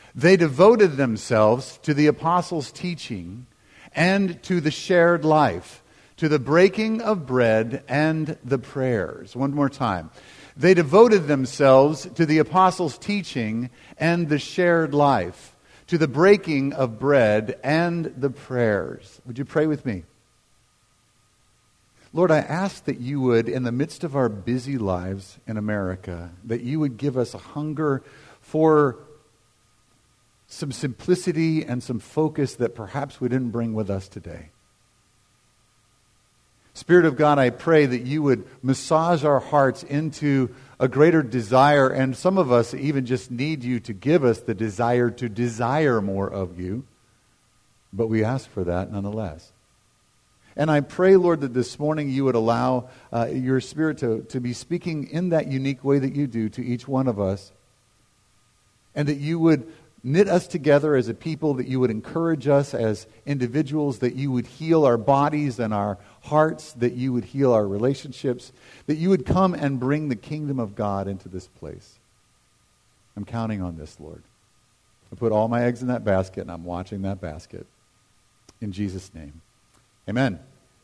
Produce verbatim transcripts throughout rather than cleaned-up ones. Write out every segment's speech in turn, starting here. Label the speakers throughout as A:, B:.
A: They devoted themselves to the apostles' teaching and to the shared life, to the breaking of bread and the prayers. One more time. They devoted themselves to the apostles' teaching and the shared life, to the breaking of bread and the prayers. Would you pray with me? Lord, I ask that you would, in the midst of our busy lives in America, that you would give us a hunger for some simplicity and some focus that perhaps we didn't bring with us today. Spirit of God, I pray that you would massage our hearts into a greater desire, and some of us even just need you to give us the desire to desire more of you, but we ask for that nonetheless. And I pray, Lord, that this morning you would allow uh, your Spirit to, to be speaking in that unique way that you do to each one of us, and that you would knit us together as a people, that you would encourage us as individuals, that you would heal our bodies and our hearts, that you would heal our relationships, that you would come and bring the kingdom of God into this place. I'm counting on this, Lord. I put all my eggs in that basket, and I'm watching that basket. In Jesus' name, amen.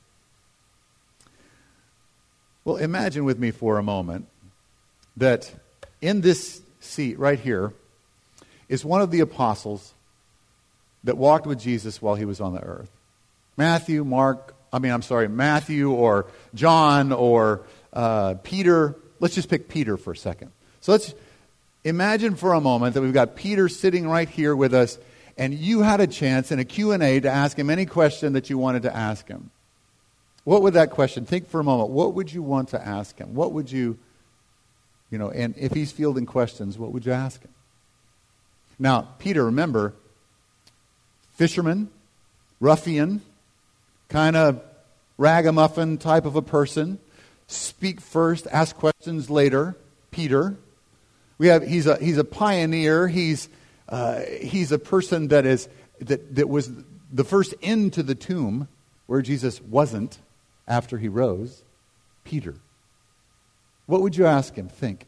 A: Well, imagine with me for a moment that in this seat right here is one of the apostles that walked with Jesus while he was on the earth. Matthew, Mark, I mean, I'm sorry, Matthew or John or uh, Peter. Let's just pick Peter for a second. So let's imagine for a moment that we've got Peter sitting right here with us, and you had a chance in a Q and A to ask him any question that you wanted to ask him. What would that question, think for a moment, what would you want to ask him? What would you, you know, and if he's fielding questions, what would you ask him? Now, Peter, remember, fisherman, ruffian, kind of ragamuffin type of a person. Speak first, ask questions later. Peter. We have he's a he's a pioneer. He's uh, he's a person that is that that was the first into the tomb where Jesus wasn't after he rose. Peter. What would you ask him? Think.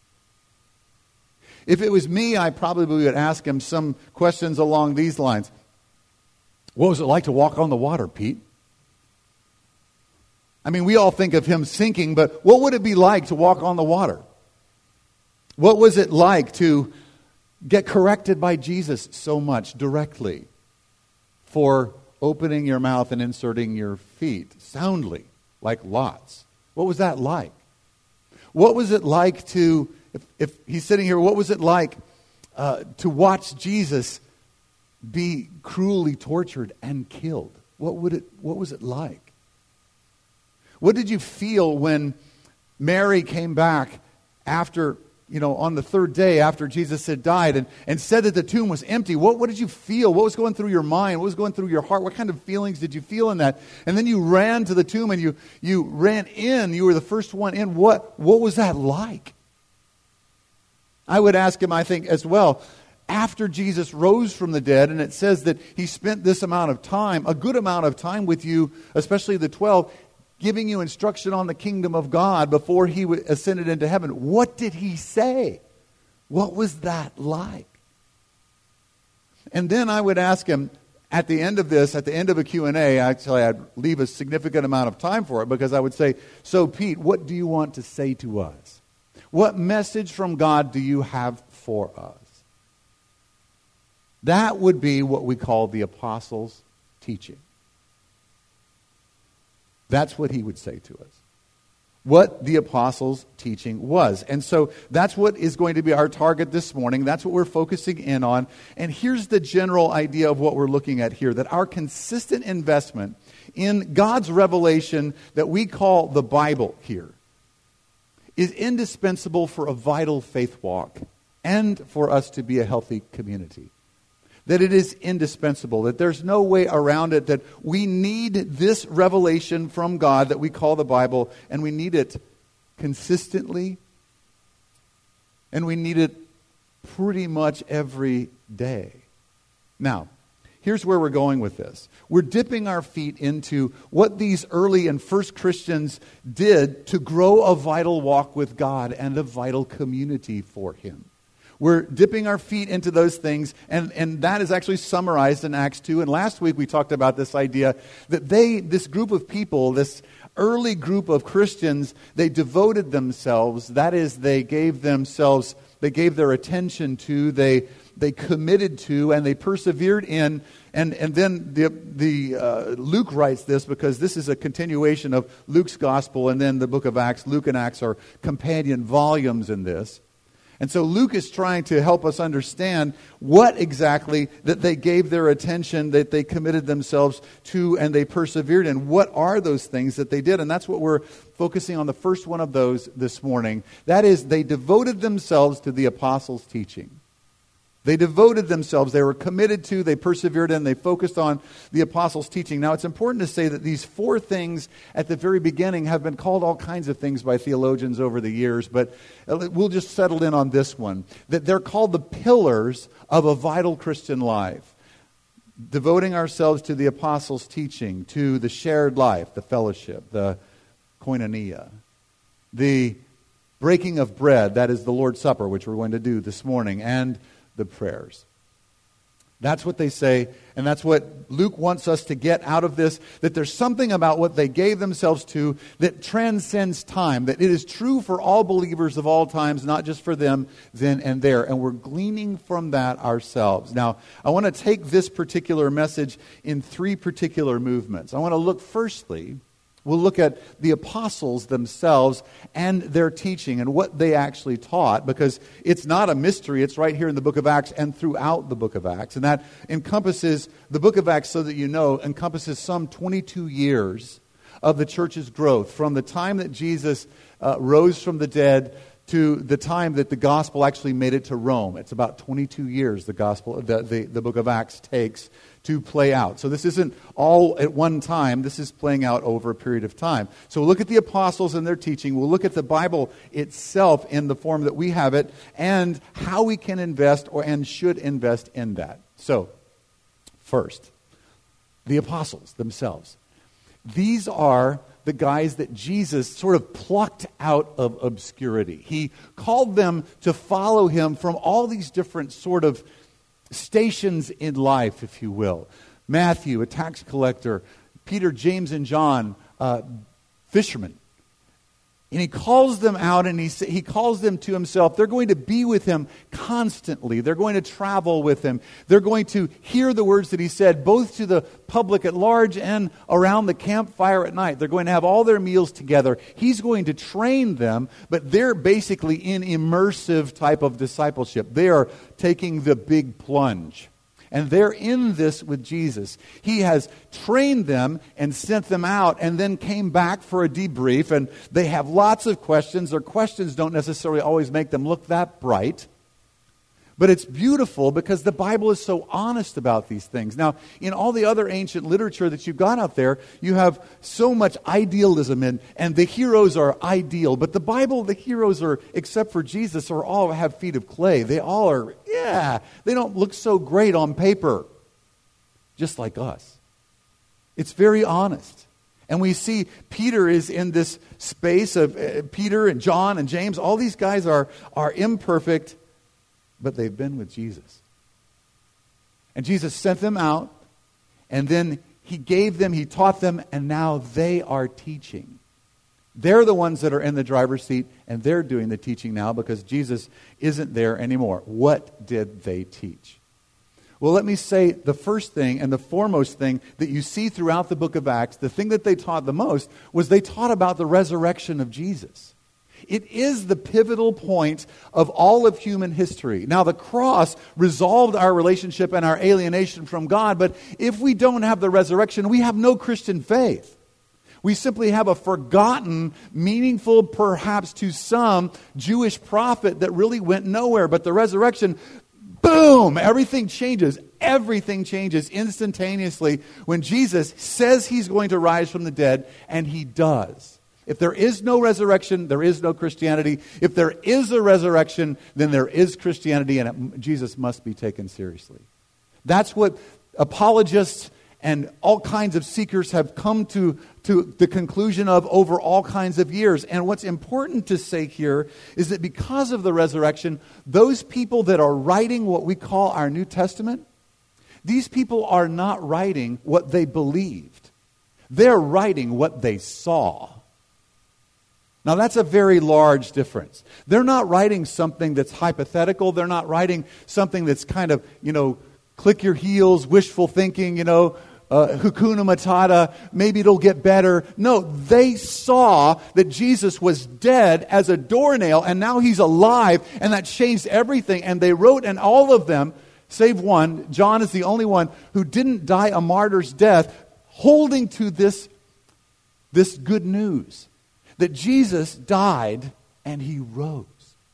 A: If it was me, I probably would ask him some questions along these lines. What was it like to walk on the water, Pete? I mean, we all think of him sinking, but what would it be like to walk on the water? What was it like to get corrected by Jesus so much directly for opening your mouth and inserting your feet soundly, like lots? What was that like? What was it like to... If, if he's sitting here, what was it like uh, to watch Jesus be cruelly tortured and killed? What would it? What was it like? What did you feel when Mary came back after, you know, on the third day after Jesus had died and, and said that the tomb was empty? What, what did you feel? What was going through your mind? What was going through your heart? What kind of feelings did you feel in that? And then you ran to the tomb and you you ran in. You were the first one in. What what was that like? I would ask him, I think, as well, after Jesus rose from the dead, and it says that he spent this amount of time, a good amount of time with you, especially the twelve, giving you instruction on the kingdom of God before he ascended into heaven. What did he say? What was that like? And then I would ask him, at the end of this, at the end of a Q and A, actually I'd leave a significant amount of time for it, because I would say, so Pete, what do you want to say to us? What message from God do you have for us? That would be what we call the apostles' teaching. That's what he would say to us. What the apostles' teaching was. And so that's what is going to be our target this morning. That's what we're focusing in on. And here's the general idea of what we're looking at here, that our consistent investment in God's revelation that we call the Bible here is indispensable for a vital faith walk and for us to be a healthy community. That it is indispensable, that there's no way around it, that we need this revelation from God that we call the Bible, and we need it consistently, and we need it pretty much every day. Now, here's where we're going with this. We're dipping our feet into what these early and first Christians did to grow a vital walk with God and a vital community for Him. We're dipping our feet into those things, and, and that is actually summarized in Acts two. And last week we talked about this idea that they, this group of people, this early group of Christians, they devoted themselves. That is, they gave themselves, they gave their attention to, they they committed to, and they persevered in. And and then the the uh, Luke writes this because this is a continuation of Luke's gospel, and then the book of Acts. Luke and Acts are companion volumes in this. And so Luke is trying to help us understand what exactly that they gave their attention, that they committed themselves to, and they persevered in. What are those things that they did? And that's what we're focusing on, the first one of those this morning. That is, they devoted themselves to the apostles' teaching. They devoted themselves, they were committed to, they persevered in, they focused on the apostles' teaching. Now, it's important to say that these four things at the very beginning have been called all kinds of things by theologians over the years, but we'll just settle in on this one, that they're called the pillars of a vital Christian life. Devoting ourselves to the apostles' teaching, to the shared life, the fellowship, the koinonia, the breaking of bread, that is the Lord's Supper, which we're going to do this morning, and the prayers. That's what they say, and that's what Luke wants us to get out of this, that there's something about what they gave themselves to that transcends time, that it is true for all believers of all times, not just for them then and there, and we're gleaning from that ourselves. Now, I want to take this particular message in three particular movements. I want to look firstly, we'll look at the apostles themselves and their teaching and what they actually taught, because it's not a mystery. It's right here in the book of Acts and throughout the book of Acts. And that encompasses, the book of Acts, so that you know, encompasses some twenty-two years of the church's growth, from the time that Jesus uh, rose from the dead to the time that the gospel actually made it to Rome. It's about twenty-two years the gospel, the, the, the book of Acts takes to play out. So this isn't all at one time. This is playing out over a period of time. So we'll look at the apostles and their teaching. We'll look at the Bible itself in the form that we have it, and how we can invest or and should invest in that. So, first, the apostles themselves. These are the guys that Jesus sort of plucked out of obscurity. He called them to follow him from all these different sort of stations in life, if you will. Matthew, a tax collector. Peter, James, and John, uh, fishermen. And he calls them out, and he he calls them to himself. They're going to be with him constantly. They're going to travel with him. They're going to hear the words that he said, both to the public at large and around the campfire at night. They're going to have all their meals together. He's going to train them, but they're basically in immersive type of discipleship. They are taking the big plunge. And they're in this with Jesus. He has trained them and sent them out, and then came back for a debrief. And they have lots of questions. Their questions don't necessarily always make them look that bright. But it's beautiful because the Bible is so honest about these things. Now, in all the other ancient literature that you've got out there, you have so much idealism, and, and the heroes are ideal. But the Bible, the heroes are, except for Jesus, are all have feet of clay. They all are, yeah, they don't look so great on paper. Just like us. It's very honest. And we see Peter is in this space of uh, Peter and John and James. All these guys are, are imperfect, but they've been with Jesus. And Jesus sent them out, and then he gave them, he taught them, and now they are teaching. They're the ones that are in the driver's seat, and they're doing the teaching now because Jesus isn't there anymore. What did they teach? Well, let me say the first thing and the foremost thing that you see throughout the book of Acts, the thing that they taught the most, was they taught about the resurrection of Jesus. It is the pivotal point of all of human history. Now, the cross resolved our relationship and our alienation from God, but if we don't have the resurrection, we have no Christian faith. We simply have a forgotten, meaningful, perhaps to some, Jewish prophet that really went nowhere. But the resurrection, boom, everything changes. Everything changes instantaneously when Jesus says he's going to rise from the dead, and he does. If there is no resurrection, there is no Christianity. If there is a resurrection, then there is Christianity, and it, Jesus must be taken seriously. That's what apologists and all kinds of seekers have come to, to the conclusion of over all kinds of years. And what's important to say here is that because of the resurrection, those people that are writing what we call our New Testament, these people are not writing what they believed. They're writing what they saw. Now, that's a very large difference. They're not writing something that's hypothetical. They're not writing something that's kind of, you know, click your heels, wishful thinking, you know, uh, Hakuna Matata, maybe it'll get better. No, they saw that Jesus was dead as a doornail, and now he's alive, and that changed everything. And they wrote, and all of them, save one, John is the only one who didn't die a martyr's death, holding to this, this good news. That Jesus died and he rose.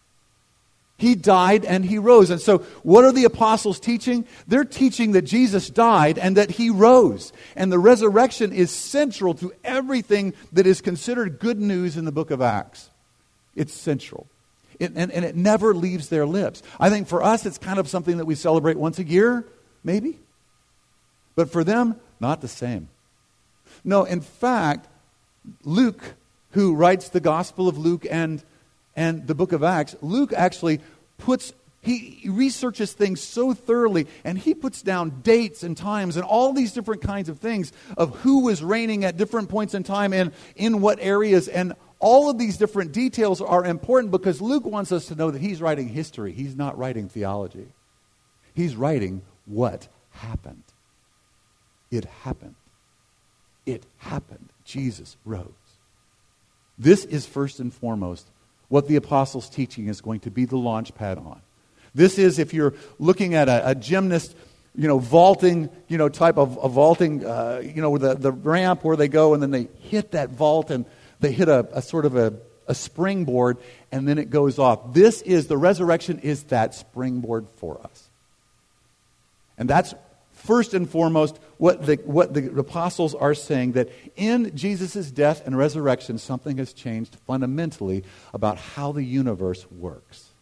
A: He died and he rose. And so what are the apostles teaching? They're teaching that Jesus died and that he rose. And the resurrection is central to everything that is considered good news in the book of Acts. It's central. It, and, and it never leaves their lips. I think for us it's kind of something that we celebrate once a year, maybe. But for them, not the same. No, in fact, Luke, who writes the Gospel of Luke and, and the book of Acts, Luke actually puts, he researches things so thoroughly, and he puts down dates and times and all these different kinds of things of who was reigning at different points in time and in what areas. And all of these different details are important because Luke wants us to know that he's writing history. He's not writing theology. He's writing what happened. It happened. It happened. Jesus rose. This is first and foremost what the apostles' teaching is going to be the launch pad on. This is, if you're looking at a, a gymnast, you know, vaulting, you know, type of a vaulting, uh, you know, the, the ramp where they go and then they hit that vault and they hit a, a sort of a, a springboard and then it goes off. This is, the resurrection is that springboard for us. And that's first and foremost, what the what the apostles are saying, that in Jesus' death and resurrection, something has changed fundamentally about how the universe works.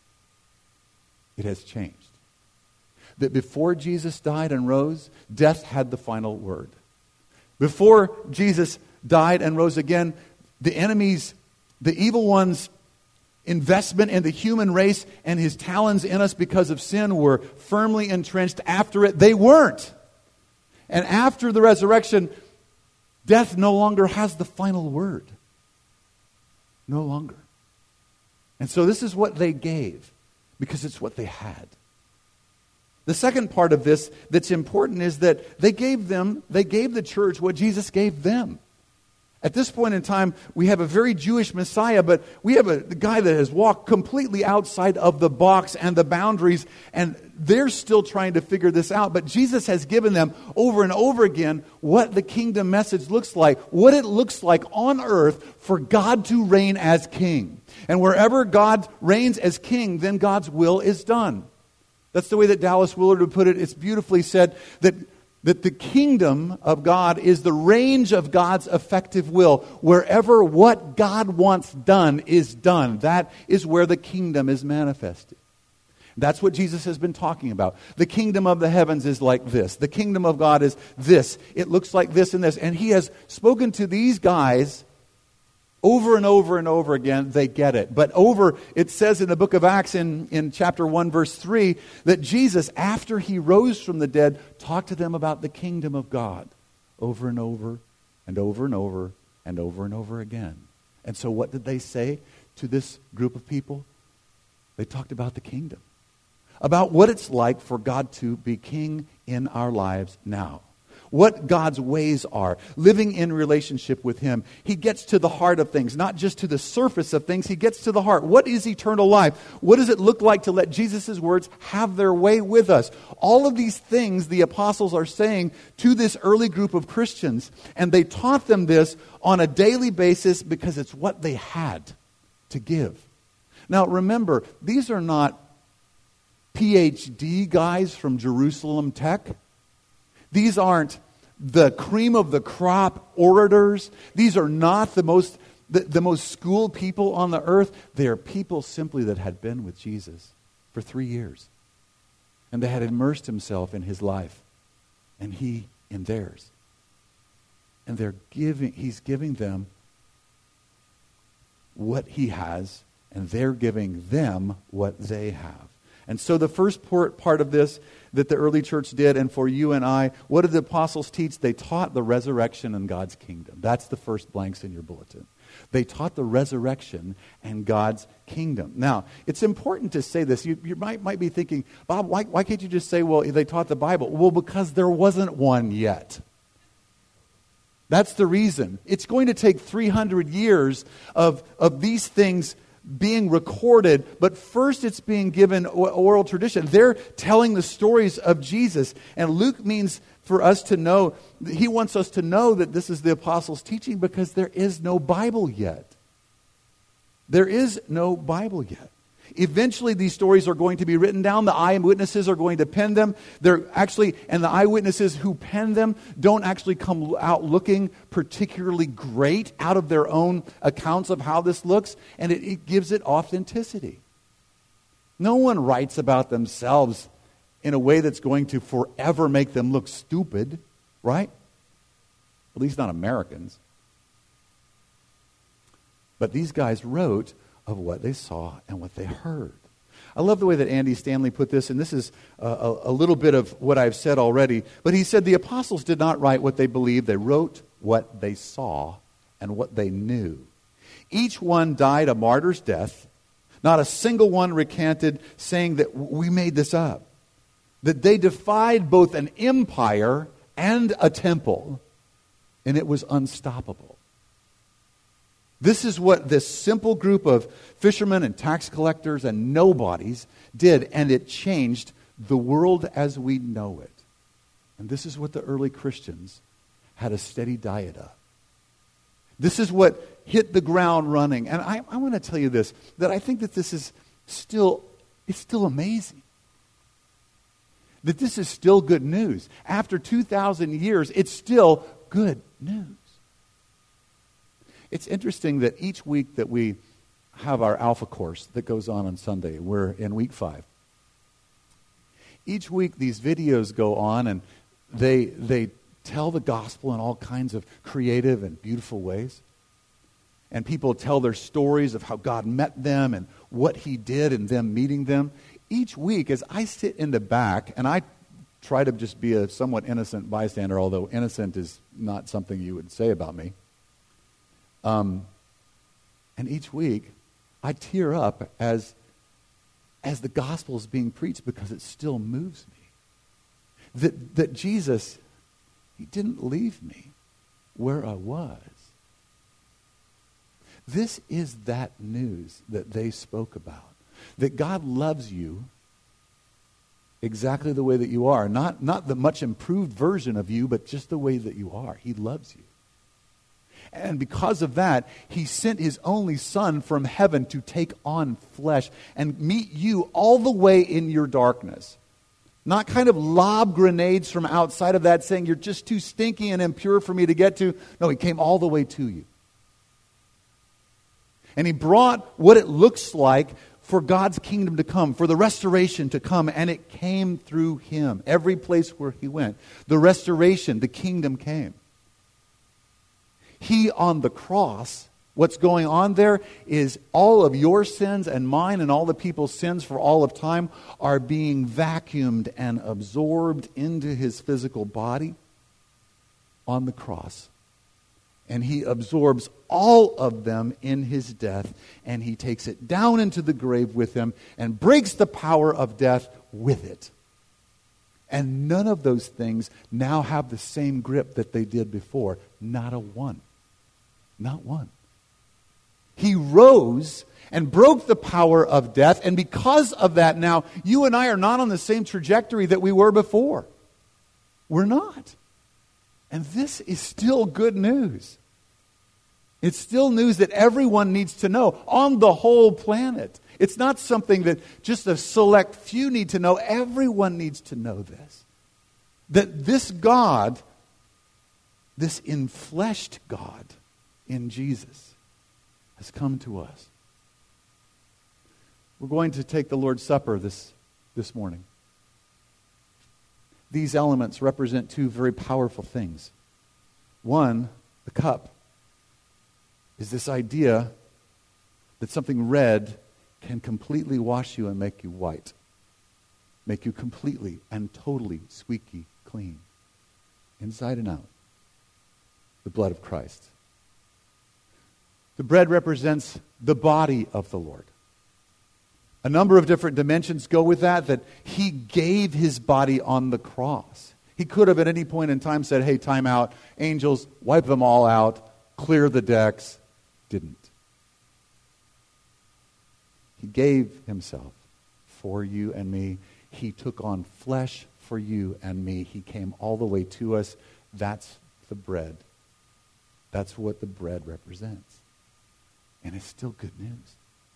A: It has changed. That before Jesus died and rose, death had the final word. Before Jesus died and rose again, the enemies, the evil ones' investment in the human race and his talons in us because of sin were firmly entrenched. After it, they weren't. And after the resurrection, death no longer has the final word. No longer. And so this is what they gave, because it's what they had. The second part of this that's important is that they gave them, they gave the church what Jesus gave them. At this point in time, we have a very Jewish Messiah, but we have a, a guy that has walked completely outside of the box and the boundaries, and they're still trying to figure this out. But Jesus has given them over and over again what the kingdom message looks like, what it looks like on earth for God to reign as king. And wherever God reigns as king, then God's will is done. That's the way that Dallas Willard would put it. It's beautifully said that That the kingdom of God is the range of God's effective will. Wherever what God wants done is done, that is where the kingdom is manifested. That's what Jesus has been talking about. The kingdom of the heavens is like this. The kingdom of God is this. It looks like this and this. And he has spoken to these guys over and over and over again. They get it. But over, it says in the book of Acts in, in chapter one, verse three, that Jesus, after he rose from the dead, talked to them about the kingdom of God over and over and over and over and over and over again. And so what did they say to this group of people? They talked about the kingdom. About what it's like for God to be king in our lives now. What God's ways are, living in relationship with him. He gets to the heart of things, not just to the surface of things. He gets to the heart. What is eternal life? What does it look like to let Jesus' words have their way with us? All of these things the apostles are saying to this early group of Christians, and they taught them this on a daily basis because it's what they had to give. Now remember, these are not P H D guys from Jerusalem Tech. These aren't the cream of the crop orators. These are not the most the, the most schooled people on the earth. They are people simply that had been with Jesus for three years. And they had immersed himself in his life. And he in theirs. And they're giving, he's giving them what he has, and they're giving them what they have. And so the first part of this that the early church did, and for you and I, what did the apostles teach? They taught the resurrection and God's kingdom. That's the first blanks in your bulletin. They taught the resurrection and God's kingdom. Now, it's important to say this. You, you might, might be thinking, Bob, why, why can't you just say, well, they taught the Bible? Well, because there wasn't one yet. That's the reason. It's going to take three hundred years of, of these things being recorded, but first it's being given oral tradition. They're telling the stories of Jesus. And Luke means for us to know, he wants us to know that this is the apostles' teaching because there is no Bible yet. There is no Bible yet. Eventually these stories are going to be written down. The eyewitnesses are going to pen them. They're actually, and the eyewitnesses who pen them don't actually come out looking particularly great out of their own accounts of how this looks, and it, it gives it authenticity. No one writes about themselves in a way that's going to forever make them look stupid, right? At least not Americans. But these guys wrote of what they saw and what they heard. I love the way that Andy Stanley put this, and this is a, a, a little bit of what I've said already, but he said the apostles did not write what they believed, they wrote what they saw and what they knew. Each one died a martyr's death. Not a single one recanted saying that we made this up. That they defied both an empire and a temple, and it was unstoppable. This is what this simple group of fishermen and tax collectors and nobodies did, and it changed the world as we know it. And this is what the early Christians had a steady diet of. This is what hit the ground running. And I, I want to tell you this, that I think that this is still, it's still amazing. That this is still good news. After two thousand years, it's still good news. It's interesting that each week that we have our Alpha course that goes on on Sunday, we're in week five. Each week these videos go on and they they tell the gospel in all kinds of creative and beautiful ways. And people tell their stories of how God met them and what he did in them meeting them. Each week as I sit in the back, and I try to just be a somewhat innocent bystander, although innocent is not something you would say about me. Um, and each week, I tear up as, as the gospel is being preached because it still moves me. That, that Jesus, he didn't leave me where I was. This is that news that they spoke about. That God loves you exactly the way that you are. Not, not the much improved version of you, but just the way that you are. He loves you. And because of that, he sent his only son from heaven to take on flesh and meet you all the way in your darkness. Not kind of lob grenades from outside of that saying you're just too stinky and impure for me to get to. No, he came all the way to you. And he brought what it looks like for God's kingdom to come, for the restoration to come, and it came through him. Every place where he went, the restoration, the kingdom came. He on the cross, what's going on there is all of your sins and mine and all the people's sins for all of time are being vacuumed and absorbed into his physical body on the cross. And he absorbs all of them in his death, and he takes it down into the grave with him and breaks the power of death with it. And none of those things now have the same grip that they did before. Not a one. Not one. He rose and broke the power of death, and because of that now, you and I are not on the same trajectory that we were before. We're not. And this is still good news. It's still news that everyone needs to know on the whole planet. It's not something that just a select few need to know. Everyone needs to know this. That this God, this enfleshed God in Jesus, has come to us. We're going to take the Lord's Supper this, this morning. These elements represent two very powerful things. One, The cup is this idea that something red can completely wash you and make you white. Make you completely and totally squeaky clean. Inside and out. The blood of Christ. The bread represents the body of the Lord. A number of different dimensions go with that, that he gave his body on the cross. He could have at any point in time said, hey, time out, angels, wipe them all out, clear the decks. Didn't. He gave himself for you and me. He took on flesh for you and me. He came all the way to us. That's the bread. That's what the bread represents. And it's still good news.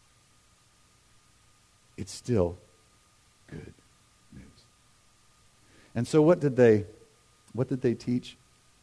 A: It's still good news. And so what did they what did they teach?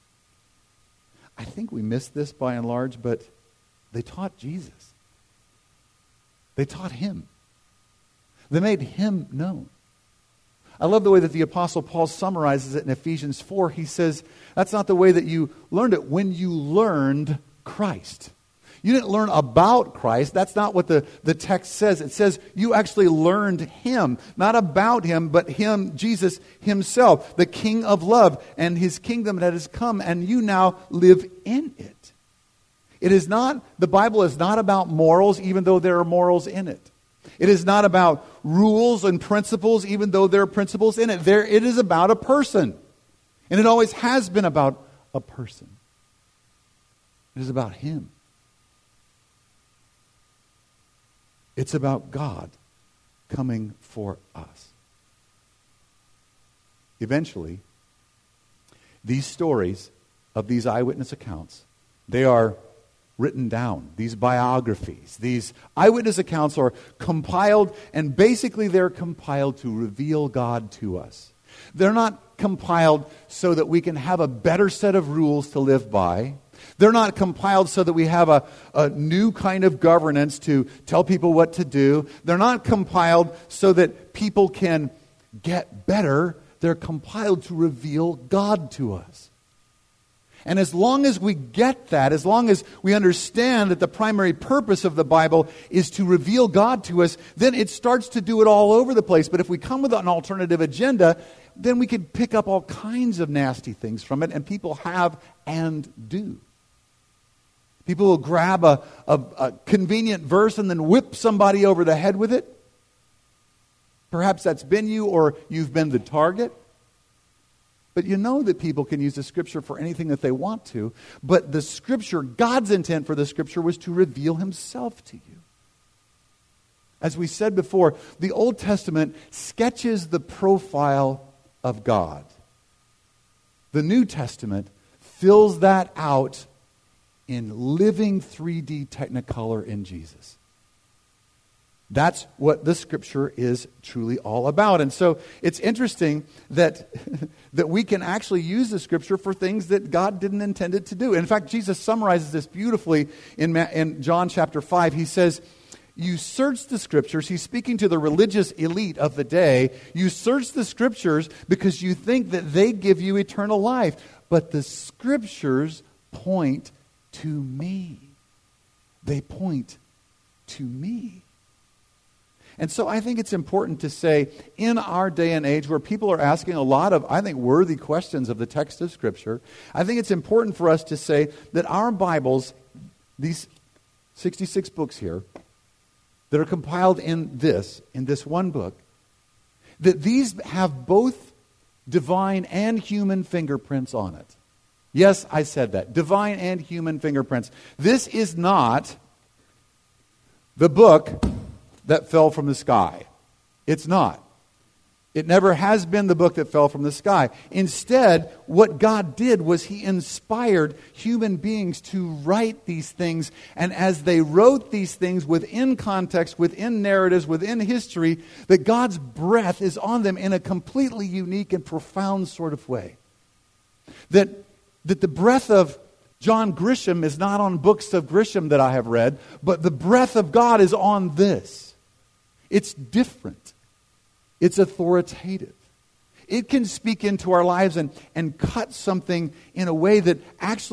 A: I think we missed this by and large, but they taught Jesus. They taught him. They made him known. I love the way that the Apostle Paul summarizes it in Ephesians four. He says, that's not the way that you learned it when you learned Christ. You didn't learn about Christ. That's not what the, the text says. It says you actually learned him. Not about him, but him, Jesus himself, the King of love, and his kingdom that has come, and you now live in it. It is not, the Bible is not about morals, even though there are morals in it. It is not about rules and principles, even though there are principles in it. There, it is about a person. And it always has been about a person. It is about him. It's about God coming for us. Eventually, these stories of these eyewitness accounts, they are written down. These biographies, these eyewitness accounts are compiled, and basically they're compiled to reveal God to us. They're not compiled so that we can have a better set of rules to live by. They're not compiled so that we have a, a new kind of governance to tell people what to do. They're not compiled so that people can get better. They're compiled to reveal God to us. And as long as we get that, as long as we understand that the primary purpose of the Bible is to reveal God to us, then it starts to do it all over the place. But if we come with an alternative agenda, then we could pick up all kinds of nasty things from it, and people have and do. People will grab a, a, a convenient verse and then whip somebody over the head with it. Perhaps that's been you, or you've been the target. But you know that people can use the Scripture for anything that they want to. But the Scripture, God's intent for the Scripture was to reveal himself to you. As we said before, the Old Testament sketches the profile of God. The New Testament fills that out in living three D Technicolor in Jesus. That's what the Scripture is truly all about. And so it's interesting that, that we can actually use the Scripture for things that God didn't intend it to do. In fact, Jesus summarizes this beautifully in, in John chapter five. He says, you search the Scriptures. He's speaking to the religious elite of the day. You search the Scriptures because you think that they give you eternal life. But the Scriptures point to me. They point to me. And so I think it's important to say, in our day and age where people are asking a lot of, I think, worthy questions of the text of Scripture, I think it's important for us to say that our Bibles, these sixty-six books here, that are compiled in this, in this one book, that these have both divine and human fingerprints on it. Yes, I said that. Divine and human fingerprints. This is not the book that fell from the sky. It's not. It never has been the book that fell from the sky. Instead, what God did was he inspired human beings to write these things. And as they wrote these things within context, within narratives, within history, that God's breath is on them in a completely unique and profound sort of way. That That the breath of John Grisham is not on books of Grisham that I have read, but the breath of God is on this. It's different. It's authoritative. It can speak into our lives and, and cut something in a way that actually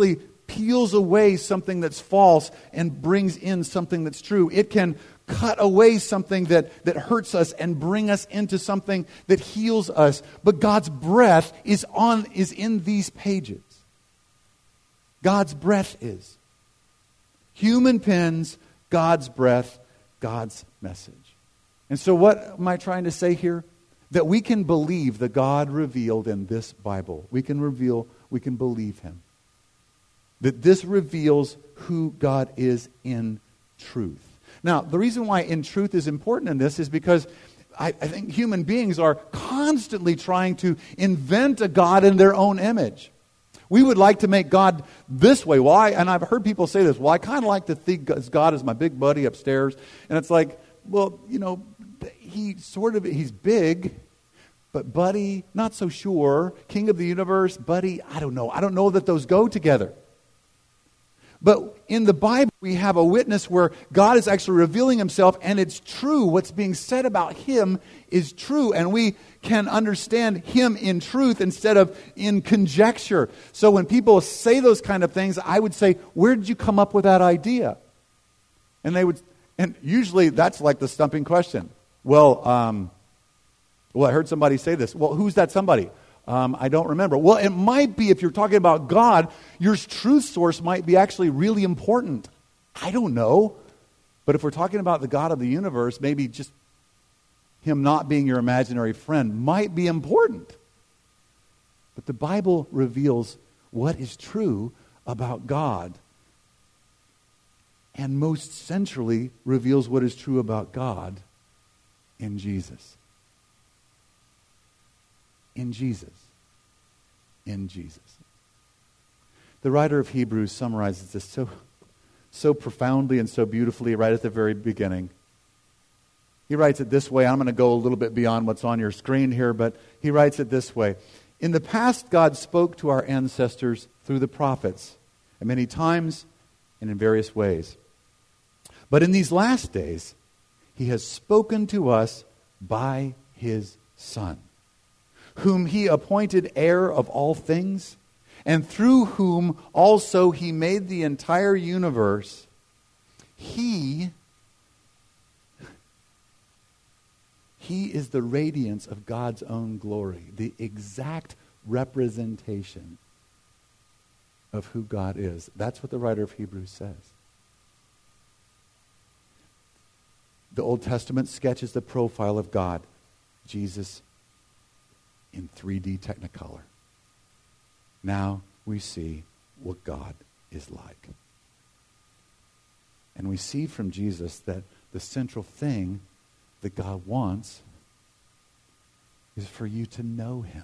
A: peels away something that's false and brings in something that's true. It can cut away something that, that hurts us and bring us into something that heals us. But God's breath is on is in these pages. God's breath is. Human pens, God's breath, God's message. And so what am I trying to say here? That we can believe the God revealed in this Bible. We can reveal, we can believe Him. That this reveals who God is in truth. Now, the reason why in truth is important in this is because I, I think human beings are constantly trying to invent a God in their own image. We would like to make God this way. Well, I, and I've heard people say this, well, I kind of like to think God is my big buddy upstairs. And it's like, well, you know, he sort of, he's big, but buddy, not so sure. King of the universe, buddy, I don't know. I don't know that those go together. But in the Bible, we have a witness where God is actually revealing Himself, and it's true. What's being said about Him is true, and we can understand Him in truth instead of in conjecture. So when people say those kind of things, I would say, where did you come up with that idea? And they would, and usually that's like the stumping question. Well, um, well, I heard somebody say this. Well, who's that somebody? Um, I don't remember. Well, it might be, if you're talking about God, your truth source might be actually really important. I don't know. But if we're talking about the God of the universe, maybe just Him not being your imaginary friend might be important. But the Bible reveals what is true about God. And most centrally reveals what is true about God in Jesus. In Jesus. In Jesus. The writer of Hebrews summarizes this so, so profoundly and so beautifully right at the very beginning. He writes it this way. I'm going to go a little bit beyond what's on your screen here, but he writes it this way. In the past, God spoke to our ancestors through the prophets, at many times and in various ways. But in these last days, He has spoken to us by His Son, whom He appointed heir of all things, and through whom also He made the entire universe. He, He is the radiance of God's own glory, the exact representation of who God is. That's what the writer of Hebrews says. The Old Testament sketches the profile of God, Jesus, in three D Technicolor. Now we see what God is like. And we see from Jesus that the central thing that God wants is for you to know Him.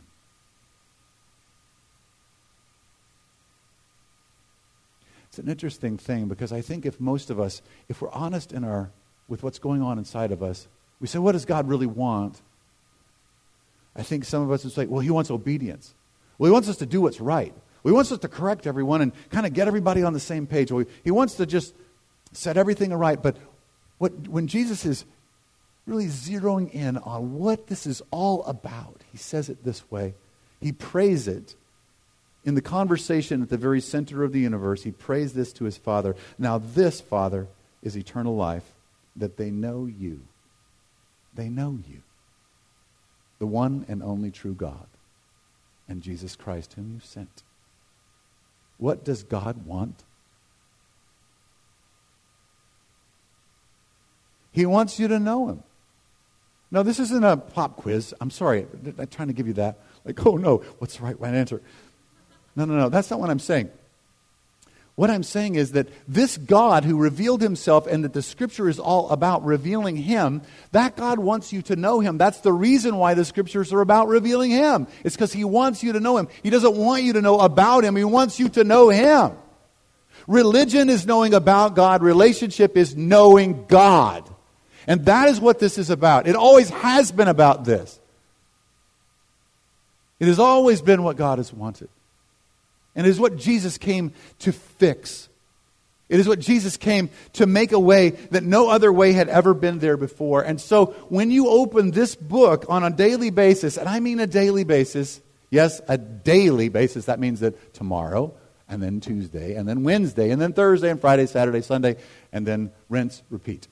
A: It's an interesting thing because I think if most of us, if we're honest in our with what's going on inside of us, we say, what does God really want? I think some of us would say, well, He wants obedience. Well, He wants us to do what's right. Well, He wants us to correct everyone and kind of get everybody on the same page. Well, He wants to just set everything right. But what when Jesus is really zeroing in on what this is all about, He says it this way. He prays it in the conversation at the very center of the universe. He prays this to His Father. Now this, Father, is eternal life, that they know You. They know You. The one and only true God, and Jesus Christ, whom You sent. What does God want? He wants you to know Him. Now, this isn't a pop quiz. I'm sorry. I'm trying to give you that. Like, oh no, what's the right, right answer? No, no, no. That's not what I'm saying. What I'm saying is that this God who revealed Himself and that the Scripture is all about revealing Him, that God wants you to know Him. That's the reason why the Scriptures are about revealing Him. It's because He wants you to know Him. He doesn't want you to know about Him. He wants you to know Him. Religion is knowing about God. Relationship is knowing God. And that is what this is about. It always has been about this. It has always been what God has wanted. And it is what Jesus came to fix. It is what Jesus came to make a way that no other way had ever been there before. And so when you open this book on a daily basis, and I mean a daily basis, yes, a daily basis, that means that tomorrow, and then Tuesday, and then Wednesday, and then Thursday, and Friday, Saturday, Sunday, and then rinse, repeat.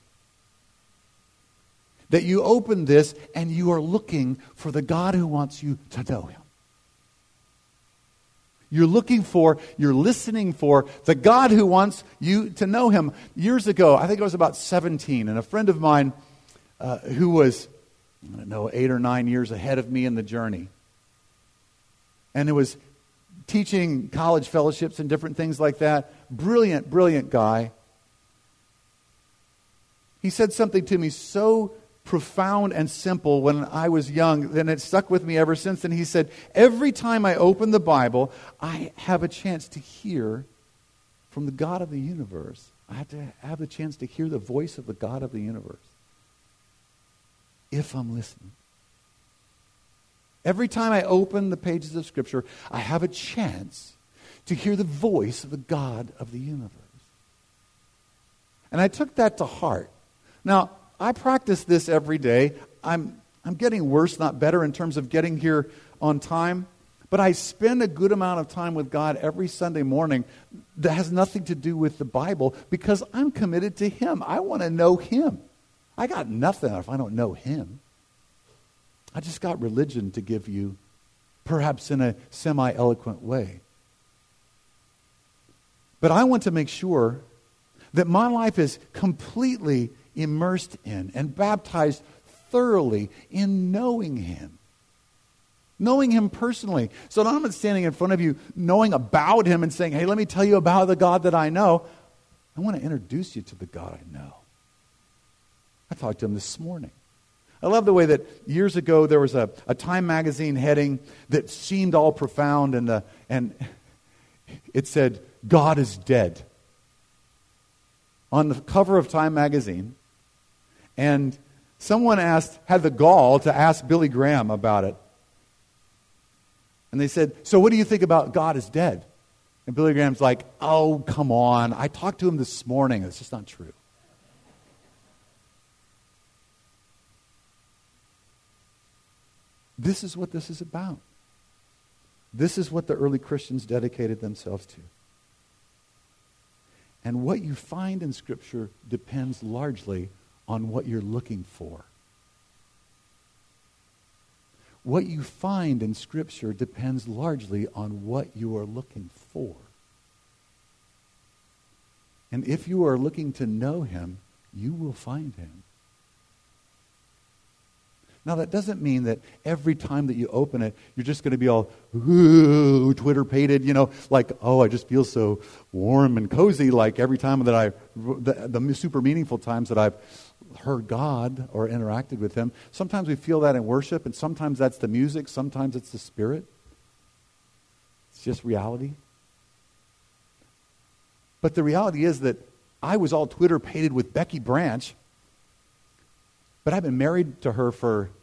A: That you open this and you are looking for the God who wants you to know Him. You're looking for, you're listening for the God who wants you to know Him. Years ago, I think I was about seventeen, and a friend of mine uh, who was, I don't know, eight or nine years ahead of me in the journey, and it was teaching college fellowships and different things like that. Brilliant, brilliant guy. He said something to me so profound and simple when I was young, and it stuck with me ever since. And he said, every time I open the Bible, I have a chance to hear from the God of the universe. I have to have the chance to hear the voice of the God of the universe. If I'm listening. Every time I open the pages of Scripture, I have a chance to hear the voice of the God of the universe. And I took that to heart. Now, I practice this every day. I'm, I'm getting worse, not better, in terms of getting here on time. But I spend a good amount of time with God every Sunday morning that has nothing to do with the Bible because I'm committed to Him. I want to know Him. I got nothing if I don't know Him. I just got religion to give you, perhaps in a semi-eloquent way. But I want to make sure that my life is completely immersed in and baptized thoroughly in knowing Him. Knowing Him personally. So I'm not standing in front of you knowing about Him and saying, hey, let me tell you about the God that I know. I want to introduce you to the God I know. I talked to Him this morning. I love the way that years ago there was a, a Time magazine heading that seemed all profound, and the, and it said, God is dead. On the cover of Time magazine. And someone asked, had the gall to ask Billy Graham about it. And they said, so what do you think about God is dead? And Billy Graham's like, oh, come on. I talked to him this morning. It's just not true. This is what this is about. This is what the early Christians dedicated themselves to. And what you find in Scripture depends largely on what you're looking for. What you find in Scripture depends largely on what you are looking for. And if you are looking to know Him, you will find Him. Now, that doesn't mean that every time that you open it, you're just going to be all, ooh, Twitter-pated, you know, like, oh, I just feel so warm and cozy, like every time that I, the, the super meaningful times that I've heard God or interacted with Him. Sometimes we feel that in worship, and sometimes that's the music, sometimes it's the Spirit. It's just reality. But the reality is that I was all Twitter-pated with Becky Branch, but I've been married to her for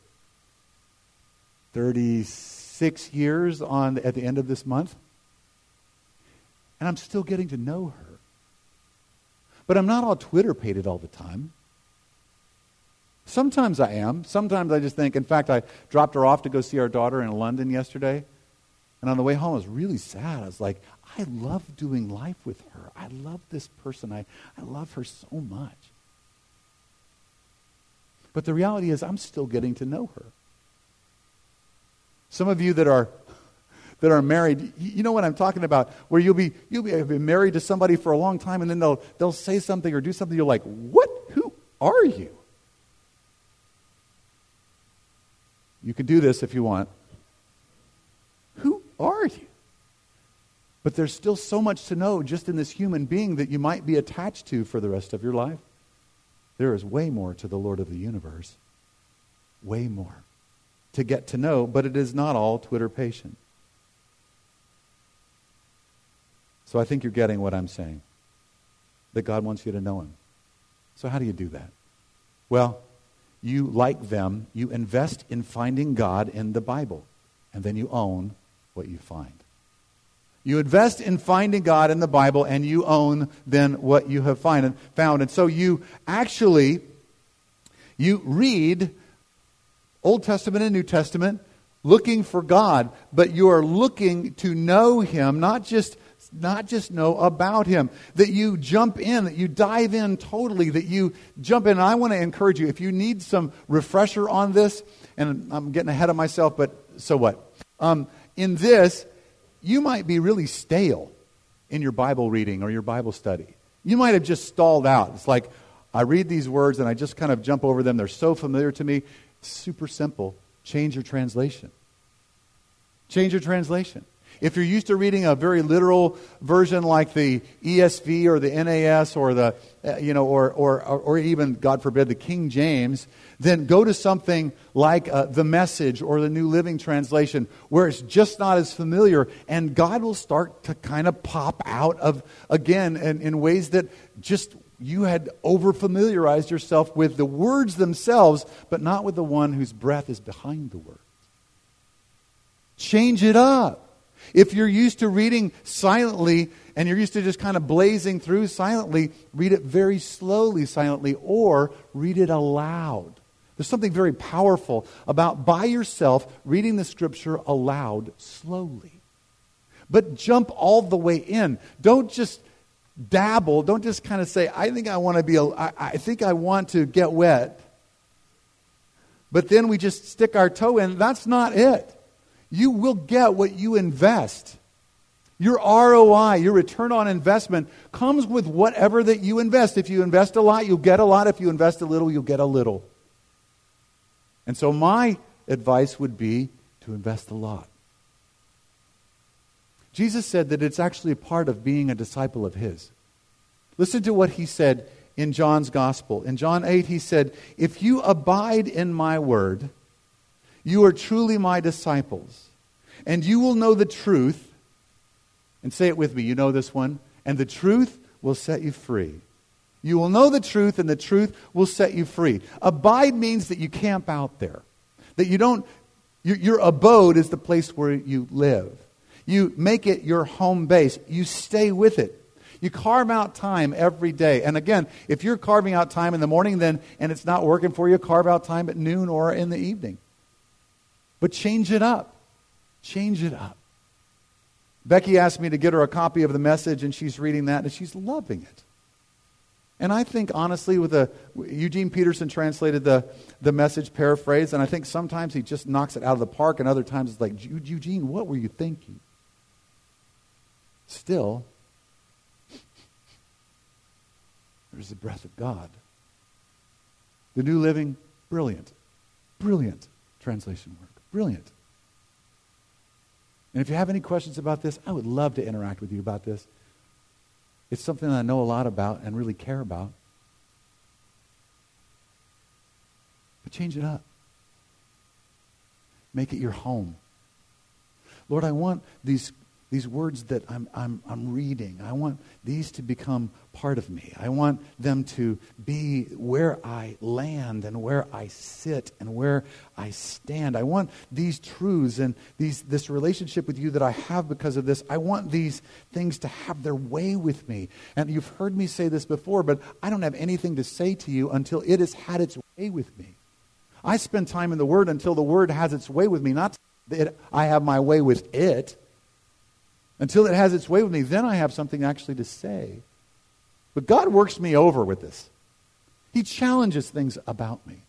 A: thirty-six years on at the end of this month. And I'm still getting to know her. But I'm not all Twitter-pated all the time. Sometimes I am. Sometimes I just think, in fact, I dropped her off to go see our daughter in London yesterday. And on the way home, I was really sad. I was like, I love doing life with her. I love this person. I, I love her so much. But the reality is I'm still getting to know her. Some of you that are that are married, you know what I'm talking about, where you'll be you'll be have been married to somebody for a long time, and then they'll they'll say something or do something, you're like, what? Who are you? You can do this if you want. Who are you? But there's still so much to know just in this human being that you might be attached to for the rest of your life. There is way more to the Lord of the universe. Way more to get to know, but it is not all Twitter patient. So I think you're getting what I'm saying. That God wants you to know Him. So how do you do that? Well, you, like them, you invest in finding God in the Bible, and then you own what you find. You invest in finding God in the Bible, and you own then what you have find and found. And so you actually, you read Old Testament and New Testament looking for God, but you are looking to know Him, not just not just know about him, that you jump in, that you dive in totally, that you jump in. And I want to encourage you, if you need some refresher on this, and I'm getting ahead of myself, but so what? Um, in this, you might be really stale in your Bible reading or your Bible study. You might have just stalled out. It's like, I read these words and I just kind of jump over them. They're so familiar to me. It's super simple. Change your translation. Change your translation. If you're used to reading a very literal version like the E S V or the N A S or the, uh, you know, or, or or even, God forbid, the King James, then go to something like uh, the Message or the New Living Translation, where it's just not as familiar, and God will start to kind of pop out of again in, in ways that just you had over-familiarized yourself with the words themselves, but not with the one whose breath is behind the words. Change it up. If you're used to reading silently and you're used to just kind of blazing through silently, read it very slowly silently, or read it aloud. There's something very powerful about by yourself reading the Scripture aloud slowly. But jump all the way in. Don't just dabble. Don't just kind of say, I think I want to be, a, I, I think I want to get wet. But then we just stick our toe in. That's not it. You will get what you invest. Your R O I, your return on investment, comes with whatever that you invest. If you invest a lot, you'll get a lot. If you invest a little, you'll get a little. And so my advice would be to invest a lot. Jesus said that it's actually a part of being a disciple of His. Listen to what He said in John's Gospel. In John eight, He said, if you abide in my word, you are truly my disciples, and you will know the truth. And say it with me, you know this one. And the truth will set you free. You will know the truth, and the truth will set you free. Abide means that you camp out there. That you don't, your, your abode is the place where you live. You make it your home base. You stay with it. You carve out time every day. And again, if you're carving out time in the morning then and it's not working for you, carve out time at noon or in the evening. But change it up. Change it up. Becky asked me to get her a copy of the Message, and she's reading that, and she's loving it. And I think, honestly, with a Eugene Peterson translated the, the Message paraphrase, and I think sometimes he just knocks it out of the park, and other times it's like, Eugene, what were you thinking? Still, there's the breath of God. The New Living, brilliant. Brilliant translation work. Brilliant. And if you have any questions about this, I would love to interact with you about this. It's something that I know a lot about and really care about. But change it up. Make it your home. Lord, I want these These words that I'm, I'm, I'm reading, I want these to become part of me. I want them to be where I land and where I sit and where I stand. I want these truths and these this relationship with you that I have because of this. I want these things to have their way with me. And you've heard me say this before, but I don't have anything to say to you until it has had its way with me. I spend time in the Word until the Word has its way with me, not that I have my way with it. Until it has its way with me, then I have something actually to say. But God works me over with this. He challenges things about me.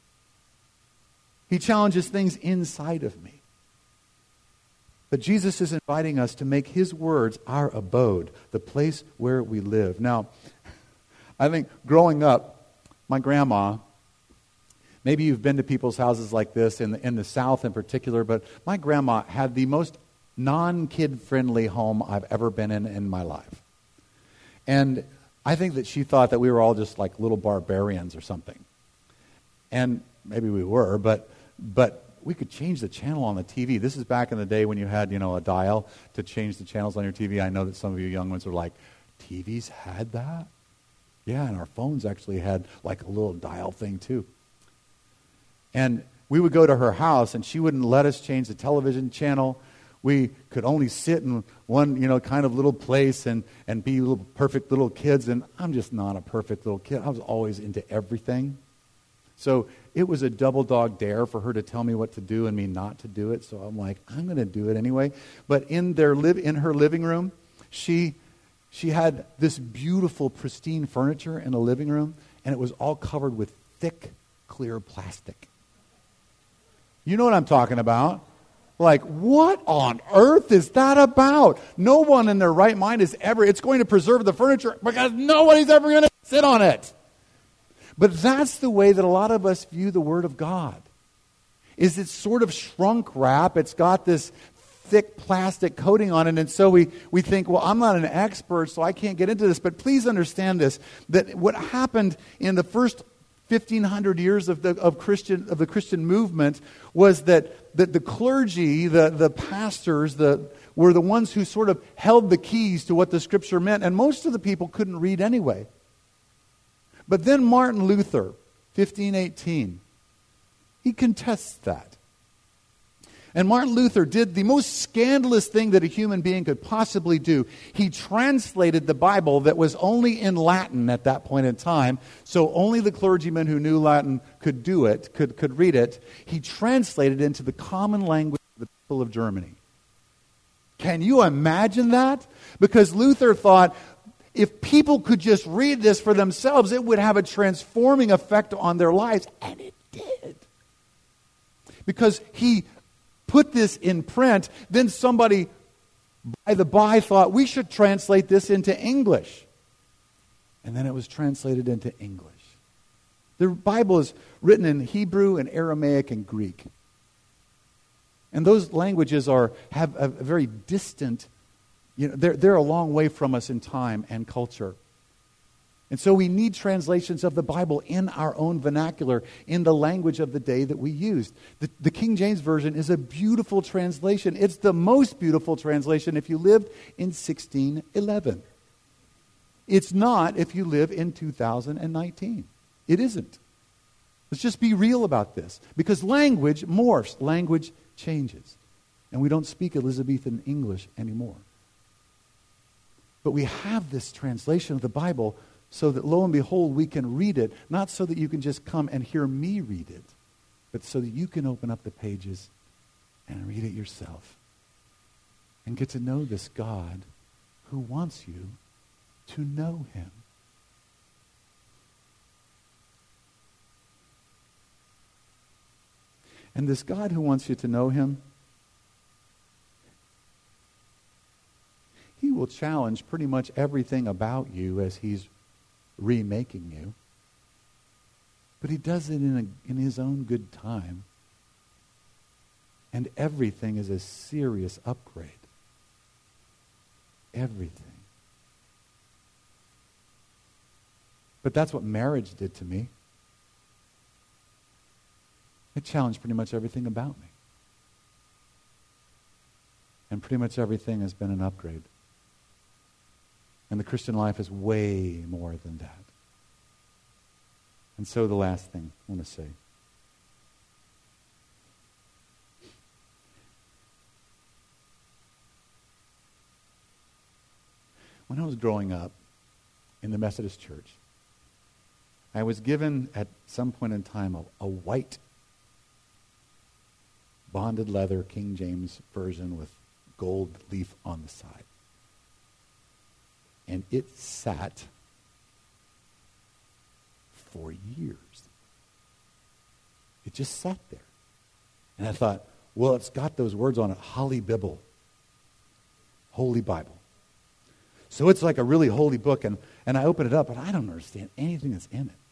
A: He challenges things inside of me. But Jesus is inviting us to make His words our abode, the place where we live. Now, I think growing up, my grandma, maybe you've been to people's houses like this, in the, in the South in particular, but my grandma had the most non-kid-friendly home I've ever been in in my life. And I think that she thought that we were all just like little barbarians or something. And maybe we were, but but we could change the channel on the T V. This is back in the day when you had, you know, a dial to change the channels on your T V. I know that some of you young ones are like, T Vs had that? Yeah, and our phones actually had like a little dial thing too. And we would go to her house and she wouldn't let us change the television channel. We could only sit in one, you know, kind of little place and, and be little perfect little kids. And I'm just not a perfect little kid. I was always into everything. So it was a double dog dare for her to tell me what to do and me not to do it. So I'm like, I'm going to do it anyway. But in their live in her living room, She, she had this beautiful, pristine furniture in the living room, and it was all covered with thick, clear plastic. You know what I'm talking about? Like, what on earth is that about? No one in their right mind is ever, it's going to preserve the furniture because nobody's ever going to sit on it. But that's the way that a lot of us view the Word of God. Is it's sort of shrunk wrap. It's got this thick plastic coating on it. And so we, we think, well, I'm not an expert, so I can't get into this. But please understand this, that what happened in the first fifteen hundred years of the of Christian of the Christian movement was that, that the clergy, the, the pastors, the were the ones who sort of held the keys to what the Scripture meant. And most of the people couldn't read anyway. But then Martin Luther, fifteen eighteen, he contests that. And Martin Luther did the most scandalous thing that a human being could possibly do. He translated the Bible that was only in Latin at that point in time, so only the clergymen who knew Latin could do it, could, could read it. He translated it into the common language of the people of Germany. Can you imagine that? Because Luther thought, if people could just read this for themselves, it would have a transforming effect on their lives. And it did. Because he put this in print, then somebody by the by thought, we should translate this into English. And then it was translated into English. The Bible is written in Hebrew and Aramaic and Greek. And those languages are have a very distant, you know, they're, they're a long way from us in time and culture. And so we need translations of the Bible in our own vernacular, in the language of the day that we used. The, the King James Version is a beautiful translation. It's the most beautiful translation if you lived in sixteen eleven. It's not if you live in two thousand nineteen. It isn't. Let's just be real about this. Because language morphs, language changes. And we don't speak Elizabethan English anymore. But we have this translation of the Bible so that, lo and behold, we can read it, not so that you can just come and hear me read it, but so that you can open up the pages and read it yourself and get to know this God who wants you to know Him. And this God who wants you to know Him, He will challenge pretty much everything about you as He's remaking you. But He does it in, a, in His own good time. And everything is a serious upgrade. Everything. But that's what marriage did to me. It challenged pretty much everything about me. And pretty much everything has been an upgrade. And the Christian life is way more than that. And so the last thing I want to say. When I was growing up in the Methodist Church, I was given at some point in time a, a white bonded leather King James version with gold leaf on the side. And it sat for years. It just sat there. And I thought, well, it's got those words on it, Holy Bible, Holy Bible. So it's like a really holy book, and, and I open it up, and I don't understand anything that's in it.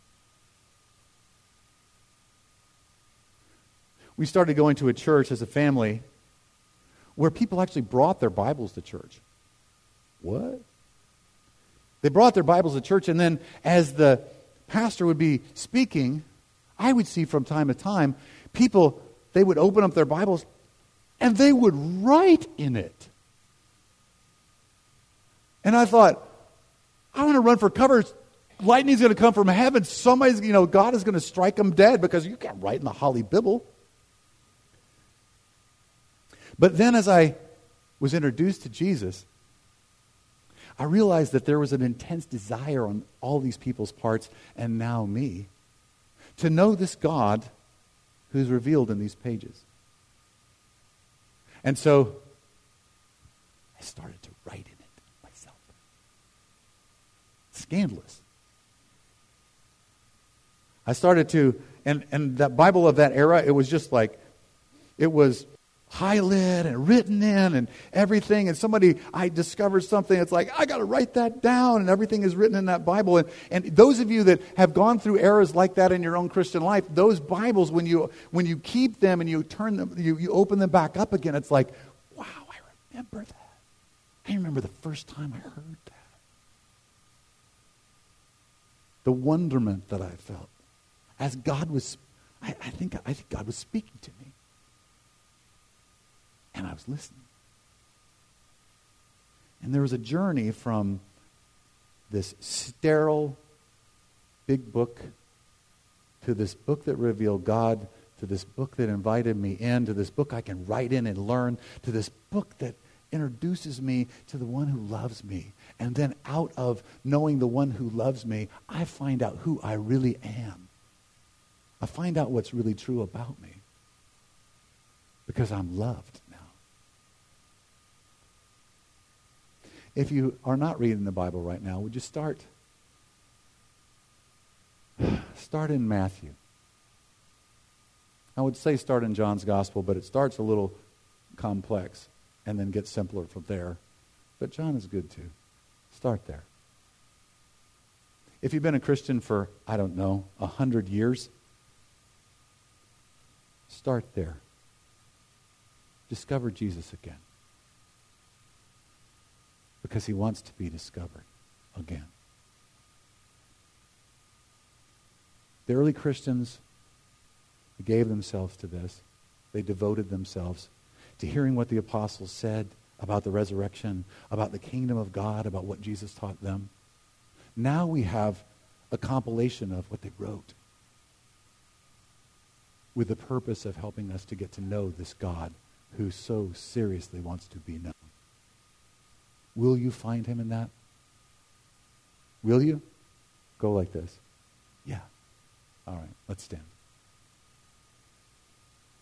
A: We started going to a church as a family where people actually brought their Bibles to church. What? They brought their Bibles to church, and then as the pastor would be speaking, I would see from time to time people, they would open up their Bibles, and they would write in it. And I thought, I want to run for cover. Lightning's going to come from heaven. Somebody's, you know, God is going to strike them dead because you can't write in the Holy Bible. But then as I was introduced to Jesus, I realized that there was an intense desire on all these people's parts, and now me, to know this God who's revealed in these pages. And so I started to write in it scandalous. I started to, and, and that Bible of that era, it was just like, it was highlighted and written in and everything. And somebody, I discovered something, it's like, I got to write that down, and everything is written in that Bible. And, and those of you that have gone through eras like that in your own Christian life, those Bibles, when you when you keep them and you turn them, you, you open them back up again, it's like, wow, I remember that. I remember the first time I heard that. The wonderment that I felt as God was, I, I think I think God was speaking to me. And I was listening. And there was a journey from this sterile big book to this book that revealed God, to this book that invited me in, to this book I can write in and learn, to this book that introduces me to the one who loves me. And then out of knowing the one who loves me, I find out who I really am. I find out what's really true about me. Because I'm loved now. If you are not reading the Bible right now, would you start? Start in Matthew. I would say start in John's Gospel, but it starts a little complex and then gets simpler from there. But John is good too. Start there. If you've been a Christian for, I don't know, a hundred years, start there. Discover Jesus again. Because he wants to be discovered again. The early Christians gave themselves to this. They devoted themselves to hearing what the apostles said about the resurrection, about the kingdom of God, about what Jesus taught them. Now we have a compilation of what they wrote with the purpose of helping us to get to know this God who so seriously wants to be known. Will you find him in that? Will you? Go like this. Yeah. All right, let's stand.